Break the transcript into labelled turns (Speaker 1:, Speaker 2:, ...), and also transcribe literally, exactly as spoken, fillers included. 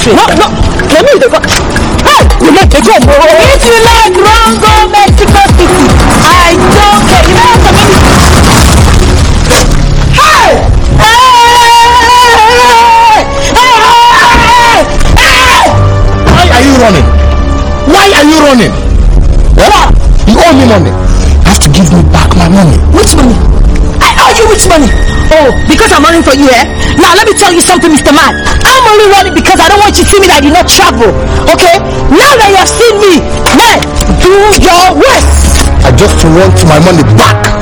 Speaker 1: straight.
Speaker 2: No, no. Let me go. Hey, you make a job. If you like wrong, go Mexico City. I don't care. You know what I mean? Hey!
Speaker 3: Why are you running? Why are you running? What? You owe me money. You have to give me back my money.
Speaker 2: Which money? I owe you which money? Oh, because I'm running for you, eh? Now let me tell you something, Mister Man. I'm only running because I don't want you to see me that I did not travel. Okay? Now that you have seen me, man, do your worst.
Speaker 3: I just want my money back.